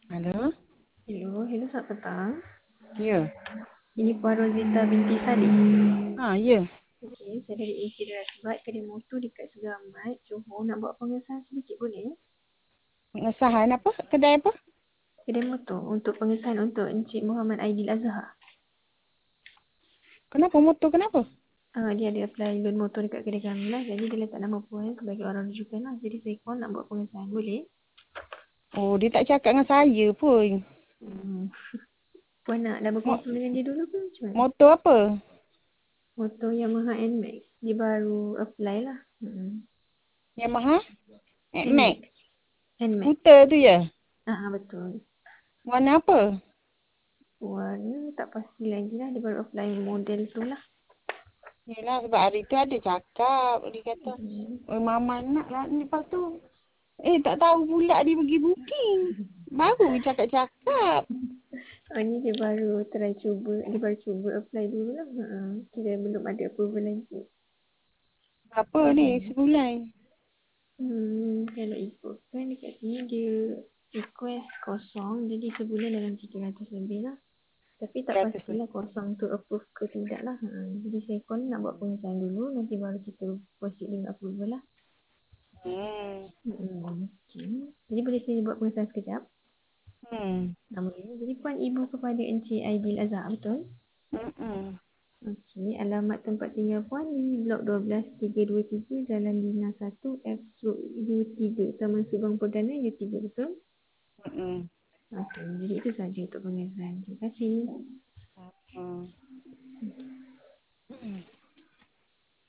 Halo? Hello, selamat petang. Ya. Ini Puan Rosita binti Saleh. Ya. Okey, saya dari Insider Asbat, kedai motor dekat Segamat, Johor. Nak buat pengesahan sedikit boleh? Pengesahan apa? Kedai apa? Kedai motor untuk pengesahan untuk Encik Muhammad Aidil Azhar. Kenapa motor kenapa? Dia ada apply loan motor dekat kedai kami lah. Jadi dia letak nama Puan sebagai orang rujukan lah. Jadi saya call nak buat pengesahan. Boleh? Oh, dia tak cakap dengan saya pun. Hmm. Puan nak dah Mo- berkonfirm dengan dia dulu ke macam mana? motor apa? Motor Yamaha NMAX. Dia baru apply lah. Yamaha? Max. NMAX. NMAX. Skuter tu ya? Betul. Warna apa? Warna tak pasti lagi lah. Dia baru apply model tu lah. Yelah, sebab hari tu ada cakap. Dia kata, Hmm. oh, Mama nak lah. Lepas tu, tak tahu pula dia pergi booking. Baru cakap-cakap. Ni dia baru try cuba. Dia baru cuba apply dulu lah. Kira belum ada approval lagi. Berapa ni sebulan? Kalau ikutkan dekat sini dia request kosong. Jadi sebulan dalam 300 lebih lah. Tapi tak 100 lah. pastilah kosong tu approve ke tidak lah. Jadi saya call nak buat pengesahan dulu. Nanti baru kita proceed dengan approval lah. Hmm. Okay. Jadi boleh saya buat pengesahan sekejap? Hmm. Nama dia. Jadi Puan ibu kepada Encik Aidil Azhar, betul? Hmm. Okey, alamat tempat tinggal Puan di Blok 12323 Jalan Bina 1 F Stroke U3 Taman Subang Perdana U3, betul? Hmm. Okey, jadi itu saja untuk pengesahan. Terima kasih. Hmm. Hmm.